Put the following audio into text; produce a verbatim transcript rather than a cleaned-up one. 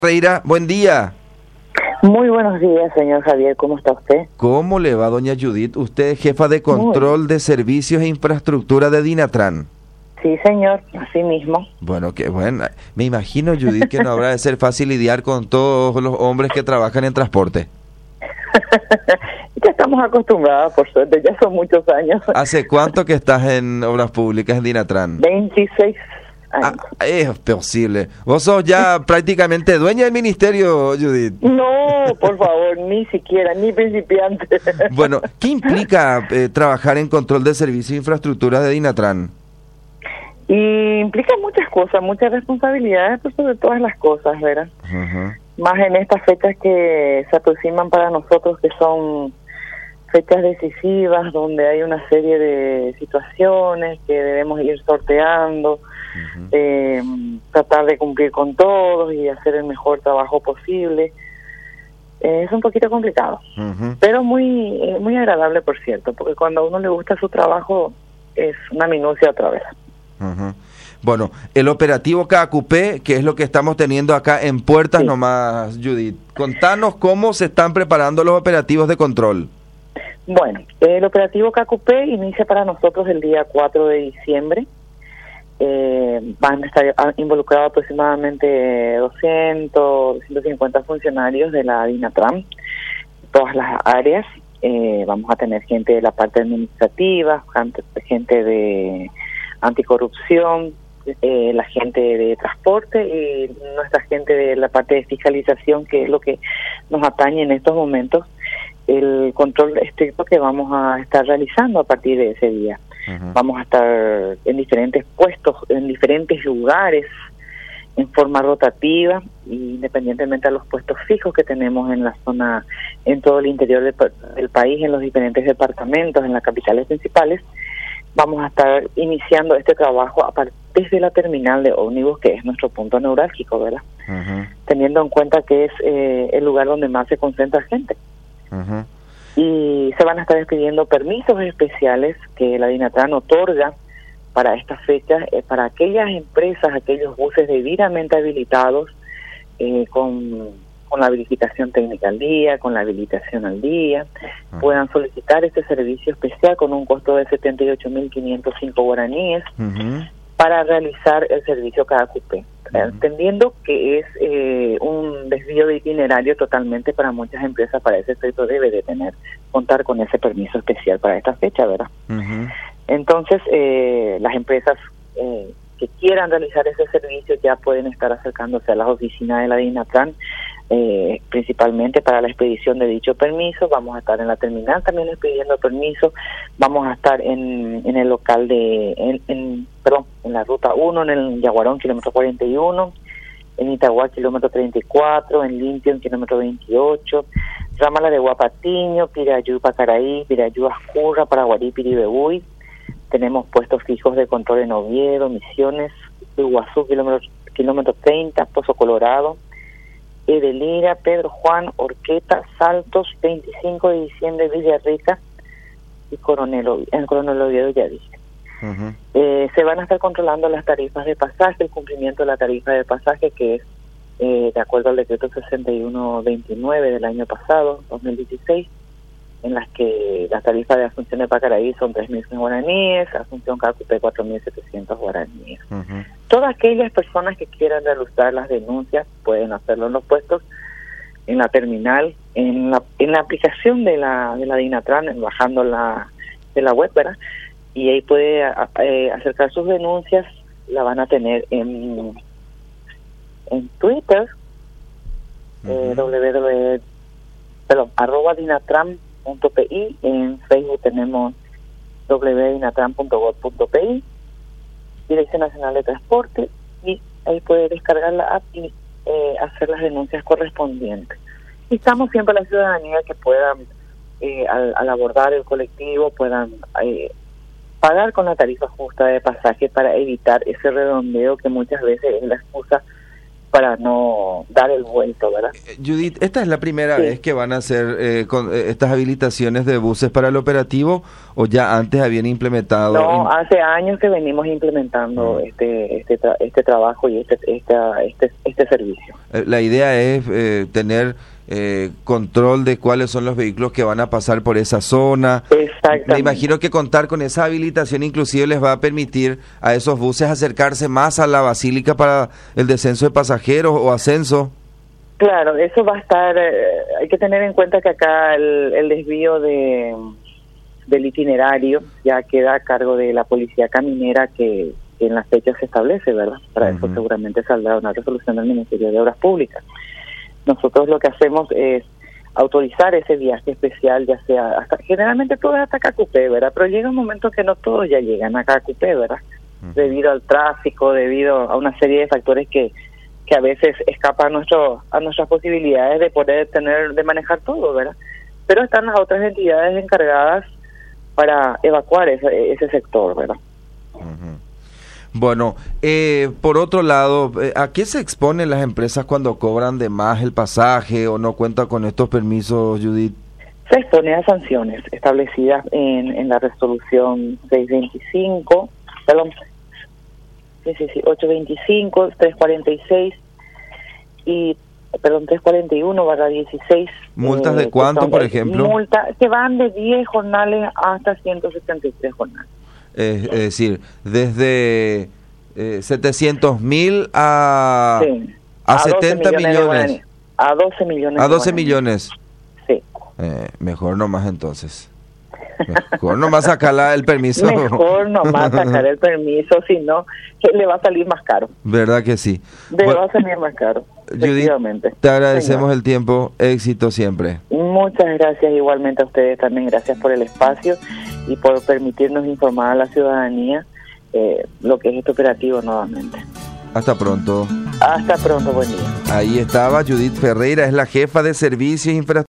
Reira, buen día. Muy buenos días, señor Javier. ¿Cómo está usted? ¿Cómo le va, doña Judith? Usted es jefa de control de servicios e infraestructura de Dinatran. Sí, señor, así mismo. Bueno, qué bueno. Me imagino, Judith, que no habrá de ser fácil lidiar con todos los hombres que trabajan en transporte. Ya estamos acostumbrados, por suerte, ya son muchos años. ¿Hace cuánto que estás en obras públicas en Dinatran? veintiséis años. Ah, es posible. Vos sos ya prácticamente dueña del ministerio, Judith. No, por favor, ni siquiera, ni principiante. Bueno, ¿qué implica eh, trabajar en control de servicios e infraestructura de Dinatran? Y implica muchas cosas, muchas responsabilidades, pero sobre todas las cosas, ¿verdad? Uh-huh. Más en estas fechas que se aproximan para nosotros, que son fechas decisivas, donde hay una serie de situaciones que debemos ir sorteando, uh-huh. eh, tratar de cumplir con todos y hacer el mejor trabajo posible. Eh, es un poquito complicado, uh-huh. pero muy eh, muy agradable, por cierto, porque cuando a uno le gusta su trabajo es una minucia otra vez. Uh-huh. Bueno, el operativo Cacupé, que es lo que estamos teniendo acá en Puertas, sí. Nomás, Judith. Contanos cómo se están preparando los operativos de control. Bueno, el operativo Cacupé inicia para nosotros el día cuatro de diciembre. Eh, van a estar involucrados aproximadamente doscientos, doscientos cincuenta funcionarios de la Dinatran, todas las áreas. Eh, vamos a tener gente de la parte administrativa, gente de anticorrupción, eh, la gente de transporte y nuestra gente de la parte de fiscalización, que es lo que nos atañe en estos momentos, el control estricto que vamos a estar realizando a partir de ese día. Uh-huh. Vamos a estar en diferentes puestos, en diferentes lugares, en forma rotativa, independientemente de los puestos fijos que tenemos en la zona, en todo el interior de, del país, en los diferentes departamentos, en las capitales principales. Vamos a estar iniciando este trabajo a partir de la terminal de ómnibus, que es nuestro punto neurálgico, ¿verdad? Uh-huh. Teniendo en cuenta que es eh, el lugar donde más se concentra gente. Uh-huh. Y se van a estar expidiendo permisos especiales que la Dinatran otorga para estas fechas, eh, para aquellas empresas, aquellos buses debidamente habilitados, eh, con, con la habilitación técnica al día, con la habilitación al día, uh-huh. puedan solicitar este servicio especial con un costo de setenta y ocho mil quinientos cinco guaraníes uh-huh. para realizar el servicio Cacupé, uh-huh. entendiendo que es eh, un desvío de itinerario totalmente para muchas empresas. Para ese efecto debe de tener, contar con ese permiso especial para esta fecha, ¿verdad? Uh-huh. Entonces, eh, las empresas eh, que quieran realizar ese servicio ya pueden estar acercándose a las oficinas de la Dinatran, eh, principalmente para la expedición de dicho permiso. Vamos a estar en la terminal también expidiendo permiso. Vamos a estar en, en el local de, en, en, perdón, en la ruta uno, en el Yaguarón, kilómetro cuarenta y uno, en Itagua, kilómetro treinta y cuatro, en Limpio, en kilómetro veintiocho, Rámala de Guapatiño, Pirayú, Pacaraí, Pirayú, Ascurra, Paraguarí, Piribebuy. Tenemos puestos fijos de control en Oviedo, Misiones, Iguazú, kilómetro, kilómetro treinta, Pozo Colorado, Edelira, Pedro Juan, Orqueta, Saltos, veinticinco de diciembre, Villarrica y Coronel, en Coronel Oviedo, ya dije. Uh-huh. Eh, se van a estar controlando las tarifas de pasaje, el cumplimiento de la tarifa de pasaje, que es eh, de acuerdo al decreto sesenta y uno veintinueve del año pasado, dos mil dieciséis, en las que las tarifas de Asunción de Pacaraí son tres mil cien guaraníes, Asunción Cacupé cuatro mil setecientos guaraníes. Uh-huh. Todas aquellas personas que quieran realizar las denuncias pueden hacerlo en los puestos, en la terminal, en la en la aplicación de la de la Dinatran, bajando la de la web, ¿verdad? Y ahí puede a, eh, acercar sus denuncias. La van a tener en en Twitter, uh-huh. eh, www, perdón, arroba Dinatran punto pi, en Facebook tenemos w w w punto dinatran punto gov punto pi, Dirección Nacional de Transporte, y ahí puede descargar la app y eh, hacer las denuncias correspondientes. Y estamos siempre a la ciudadanía que puedan, eh, al, al abordar el colectivo, puedan eh, pagar con la tarifa justa de pasaje para evitar ese redondeo que muchas veces es la excusa para no dar el vuelto, ¿verdad? Judith, ¿esta es la primera sí. vez que van a hacer eh, con, eh, estas habilitaciones de buses para el operativo o ya antes habían implementado? No, in... hace años que venimos implementando mm. este este tra este trabajo y este esta, este este servicio. Eh, la idea es eh, tener eh, control de cuáles son los vehículos que van a pasar por esa zona. Exactamente. Me imagino que contar con esa habilitación inclusive les va a permitir a esos buses acercarse más a la basílica para el descenso de pasajeros o ascenso. Claro, eso va a estar, eh, hay que tener en cuenta que acá el, el desvío de del itinerario ya queda a cargo de la policía caminera que, que en las fechas se establece, ¿verdad? Para uh-huh. eso seguramente saldrá una resolución del Ministerio de Obras Públicas. Nosotros lo que hacemos es autorizar ese viaje especial, ya sea hasta, generalmente todo es hasta Cacupé, ¿verdad? Pero llega un momento que no todos ya llegan a Cacupé, ¿verdad? Uh-huh. Debido al tráfico, debido a una serie de factores que, que a veces escapan a, nuestro, a nuestras posibilidades de poder tener, de manejar todo, ¿verdad? Pero están las otras entidades encargadas para evacuar ese, ese sector, ¿verdad? Uh-huh. Bueno, eh, por otro lado, ¿a qué se exponen las empresas cuando cobran de más el pasaje o no cuentan con estos permisos, Judith? Se expone a sanciones establecidas en, en la resolución seiscientos veinticinco, perdón, sí, sí, sí, ochocientos veinticinco, trescientos cuarenta y seis y, perdón, trescientos cuarenta y uno barra dieciséis. ¿Multas eh, de cuánto, por ejemplo? Multas que van de diez jornales hasta ciento setenta y tres jornales. Es, es decir, desde eh, setecientos mil a, sí. a, a setenta millones. millones. A doce millones. A doce millones. Sí. Eh, mejor nomás entonces. Mejor nomás sacar el permiso. Mejor nomás sacar el permiso, si no, le va a salir más caro. ¿Verdad que sí? Le bueno, va a salir más caro. Judith, te agradecemos Señor. el tiempo, éxito siempre. Muchas gracias, igualmente a ustedes también, gracias por el espacio y por permitirnos informar a la ciudadanía eh, lo que es este operativo nuevamente. Hasta pronto. Hasta pronto, buen día. Ahí estaba Judith Ferreira, es la jefa de servicios infraestructurales.